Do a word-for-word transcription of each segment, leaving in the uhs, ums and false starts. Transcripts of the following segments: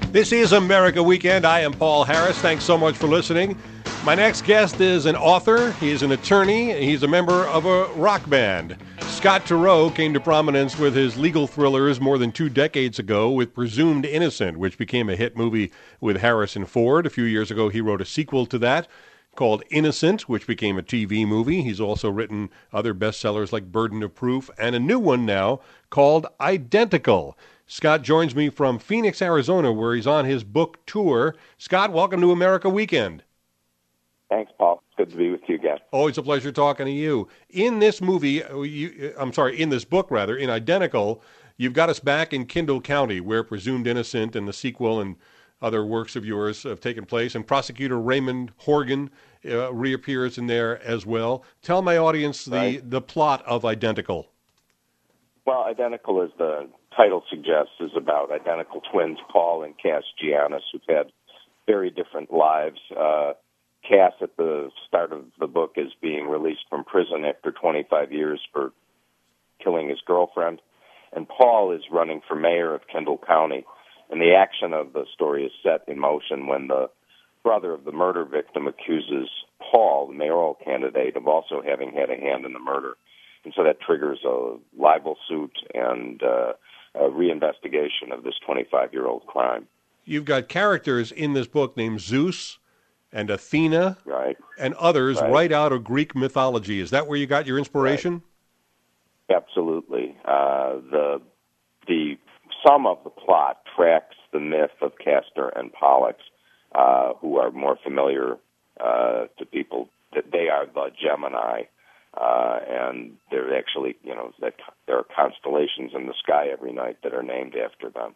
This is America Weekend. I am Paul Harris. Thanks so much for listening. My next guest is an author. He's an attorney. He's a member of a rock band. Scott Turow came to prominence with his legal thrillers more than two decades ago with Presumed Innocent, which became a hit movie with Harrison Ford. A few years ago, he wrote a sequel to that called Innocent, which became a T V movie. He's also written other bestsellers like Burden of Proof and a new one now called Identical. Scott joins me from Phoenix, Arizona, where he's on his book tour. Scott, welcome to America Weekend. Thanks, Paul. It's good to be with you again. Always a pleasure talking to you. In this movie, you, I'm sorry, in this book, rather, in Identical, you've got us back in Kendall County, where Presumed Innocent and the sequel and other works of yours have taken place, and prosecutor Raymond Horgan uh, reappears in there as well. Tell my audience the, right. the plot of Identical. Well, Identical, as the title suggests, is about identical twins, Paul and Cass Giannis, who've had very different lives. Uh, Cass, at the start of the book, is being released from prison after twenty-five years for killing his girlfriend, and Paul is running for mayor of Kendall County. And the action of the story is set in motion when the brother of the murder victim accuses Paul, the mayoral candidate, of also having had a hand in the murder. And so that triggers a libel suit and uh, a reinvestigation of this twenty-five-year-old crime. You've got characters in this book named Zeus and Athena right. and others right. right out of Greek mythology. Is that where you got your inspiration? Right. Absolutely. Uh, the the sum of the plot tracks the myth of Castor and Pollux, uh, who are more familiar uh, to people. That they are the Gemini. Uh, and there actually, you know, that there are constellations in the sky every night that are named after them.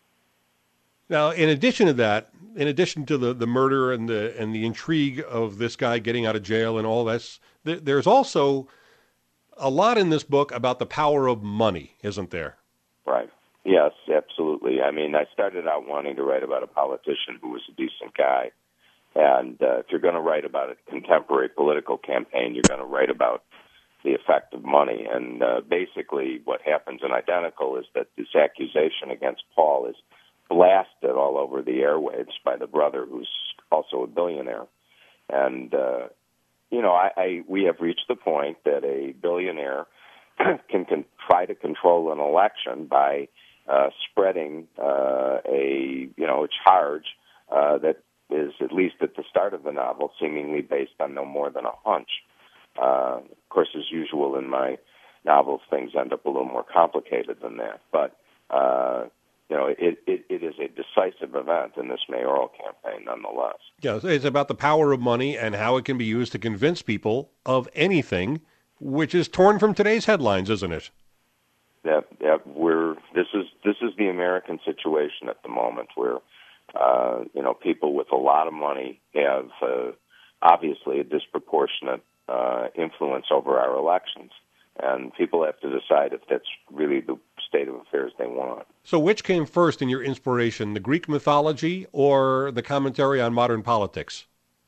Now, in addition to that, in addition to the, the murder and the and the intrigue of this guy getting out of jail and all this, th- there's also a lot in this book about the power of money, isn't there? Right. Yes, absolutely. I mean, I started out wanting to write about a politician who was a decent guy. And uh, if you're going to write about a contemporary political campaign, you're going to write about the effect of money. And uh, basically what happens in Identical is that this accusation against Paul is blasted all over the airwaves by the brother, who's also a billionaire. And, uh, you know, I, I we have reached the point that a billionaire can, can try to control an election by uh, spreading uh, a, you know, a charge uh, that is, at least at the start of the novel, seemingly based on no more than a hunch. Uh, of course, as usual in my novels, things end up a little more complicated than that. But, uh, you know, it, it, it is a decisive event in this mayoral campaign nonetheless. Yeah, it's about the power of money and how it can be used to convince people of anything, which is torn from today's headlines, isn't it? Yeah, yeah, we're, this is, this is the American situation at the moment, where Uh, you know, people with a lot of money have uh, obviously a disproportionate uh, influence over our elections, and people have to decide if that's really the state of affairs they want. So which came first in your inspiration, the Greek mythology or the commentary on modern politics?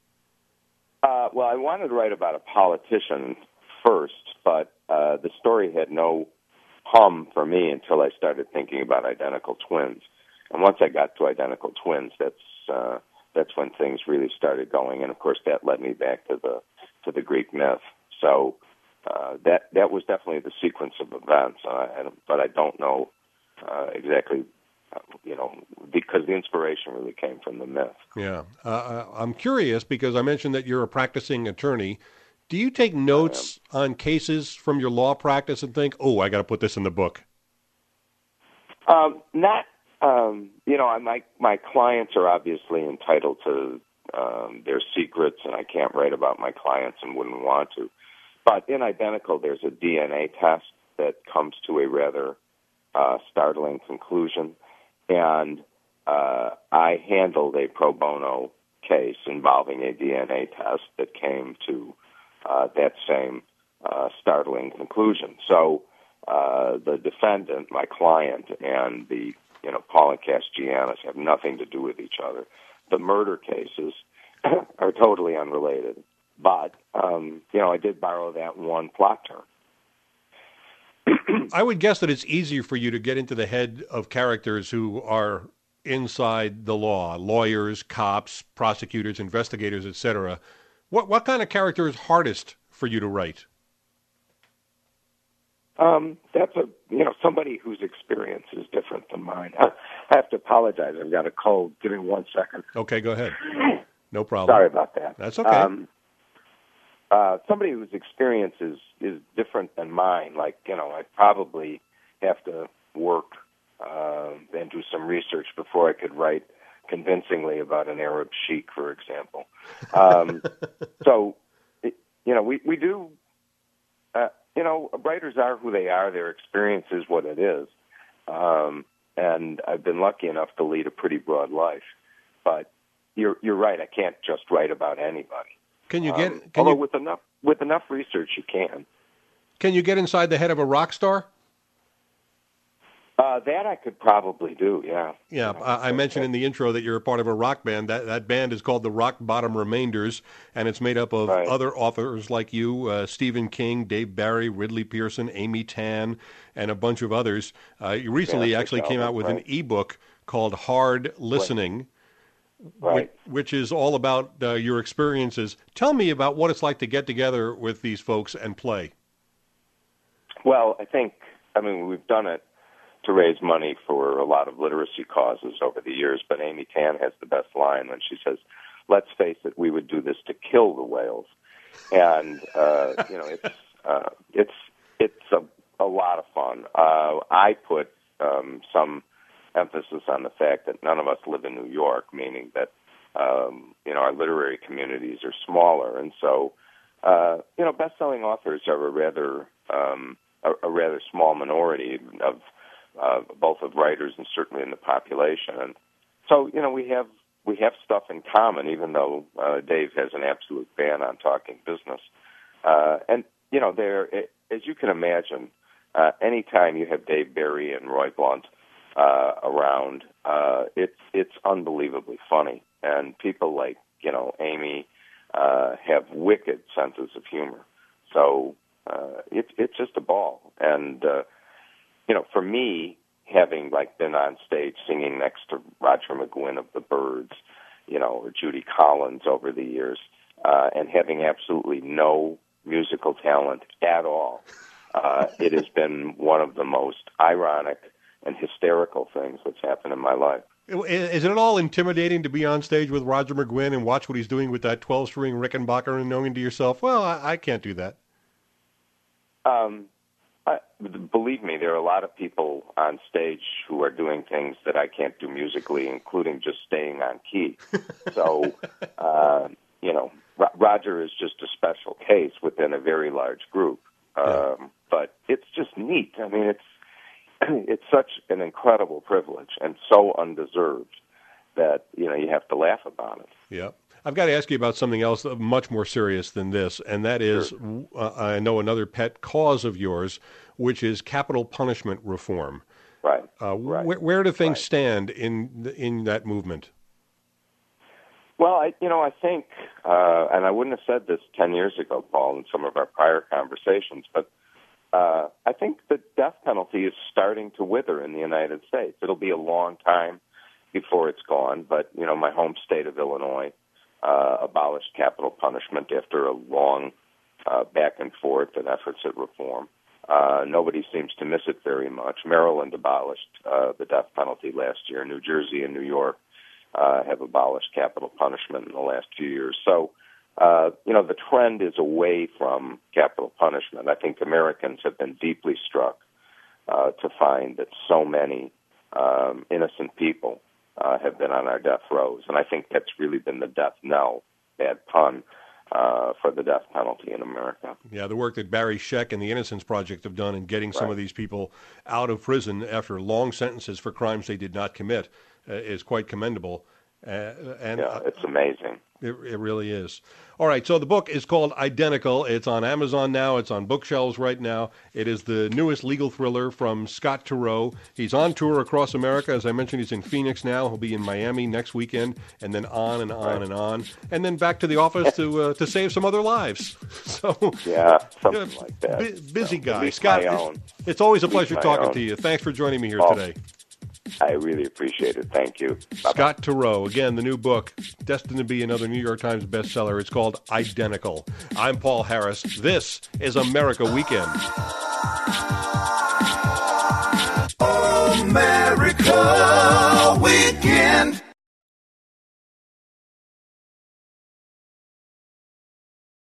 Uh, well, I wanted to write about a politician first, but uh, the story had no hum for me until I started thinking about identical twins. And once I got to Identical Twins, that's uh, that's when things really started going, and of course that led me back to the to the Greek myth. So uh, that that was definitely the sequence of events. Uh, but I don't know uh, exactly, uh, you know, because the inspiration really came from the myth. Yeah, uh, I'm curious because I mentioned that you're a practicing attorney. Do you take notes on cases from your law practice and think, "Oh, I got to put this in the book"? Um, not. Um, you know, my my clients are obviously entitled to um, their secrets, and I can't write about my clients and wouldn't want to. But in Identical, there's a D N A test that comes to a rather uh, startling conclusion, and uh, I handled a pro bono case involving a D N A test that came to uh, that same uh, startling conclusion. So uh, the defendant, my client, and the you know, Paul and Cass Giannis have nothing to do with each other. The murder cases are totally unrelated. But, um, you know, I did borrow that one plot turn. I would guess that it's easier for you to get into the head of characters who are inside the law, lawyers, cops, prosecutors, investigators, et cetera. What what kind of character is hardest for you to write? Um, that's a you know somebody whose experience is different than mine. I have to apologize. I've got a cold. Give me one second. Okay, go ahead. No problem. Sorry about that. That's okay. Um, uh, somebody whose experience is, is different than mine. Like you know, I probably have to work uh, and do some research before I could write convincingly about an Arab sheik, for example. Um, so, it, you know, we we do. Uh, You know, writers are who they are. Their experience is what it is. Um, and I've been lucky enough to lead a pretty broad life. But you're you're right. I can't just write about anybody. Can you get? Um, Can although you, with enough with enough research, you can. Can you get inside the head of a rock star? Uh, that I could probably do. Yeah. Yeah, You know, I I mentioned in the intro that you're a part of a rock band. That that band is called the Rock Bottom Remainders, and it's made up of Right. other authors like you, uh, Stephen King, Dave Barry, Ridley Pearson, Amy Tan, and a bunch of others. Uh, you recently Yeah, actually that's came right. out with an ebook called Hard Listening, Right. which, which is all about uh, your experiences. Tell me about what it's like to get together with these folks and play. Well, I think I mean we've done it to raise money for a lot of literacy causes over the years, but Amy Tan has the best line when she says, "Let's face it, we would do this to kill the whales." And uh, you know, it's uh, it's it's a, a lot of fun. Uh, I put um, some emphasis on the fact that none of us live in New York, meaning that um, you know our literary communities are smaller, and so uh, you know, best-selling authors are a rather um, a, a rather small minority of Uh, both of writers and certainly in the population. And so, you know, we have we have stuff in common, even though uh, Dave has an absolute ban on talking business. Uh, and, you know, there, as you can imagine, uh, anytime you have Dave Barry and Roy Blunt uh, around, uh, it's it's unbelievably funny. And people like, you know, Amy uh, have wicked senses of humor. So uh, it's it's just a ball. And, uh, you know, for me, having like been on stage singing next to Roger McGuinn of the Byrds, you know, or Judy Collins over the years, uh, and having absolutely no musical talent at all, uh, it has been one of the most ironic and hysterical things that's happened in my life. Is it at all intimidating to be on stage with Roger McGuinn and watch what he's doing with that twelve-string Rickenbacker and knowing to yourself, well, I, I can't do that? Um. I, believe me, there are a lot of people on stage who are doing things that I can't do musically, including just staying on key. So, uh, you know, Ro- Roger is just a special case within a very large group. Um, Yeah. But it's just neat. I mean, it's it's such an incredible privilege and so undeserved that, you know, you have to laugh about it. Yeah. I've got to ask you about something else much more serious than this, and that is, Sure. uh, I know another pet cause of yours, which is capital punishment reform. Right. Uh, right. Wh- where do things Right. stand in in that movement? Well, I, you know, I think, uh, and I wouldn't have said this ten years ago, Paul, in some of our prior conversations, but uh, I think the death penalty is starting to wither in the United States. It'll be a long time before it's gone, but, you know, my home state of Illinois uh, abolished capital punishment after a long uh, back and forth and efforts at reform. Uh, nobody seems to miss it very much. Maryland abolished uh, the death penalty last year. New Jersey and New York uh, have abolished capital punishment in the last few years. So, uh, you know, the trend is away from capital punishment. I think Americans have been deeply struck uh, to find that so many um, innocent people uh, have been on our death rows. And I think that's really been the death knell, bad pun, Uh, for the death penalty in America. Yeah, the work that Barry Scheck and the Innocence Project have done in getting some Right. of these people out of prison after long sentences for crimes they did not commit uh, is quite commendable. Uh, and Yeah, it's amazing. It, it really is. All right, so the book is called Identical. It's on Amazon now. It's on bookshelves right now. It is the newest legal thriller from Scott Turow. He's on tour across America. As I mentioned, he's in Phoenix now. He'll be in Miami next weekend, and then on and on Right. and on, and then back to the office to uh, to save some other lives. So Yeah, something yeah, like that. bu- busy So, at guy. least Scott, my it's, own. it's always a At least pleasure my talking own. to you. Thanks for joining me here Oh. today. I really appreciate it. Thank you. Bye-bye. Scott Turow, again, the new book, destined to be another New York Times bestseller. It's called Identical. I'm Paul Harris. This is America Weekend. America.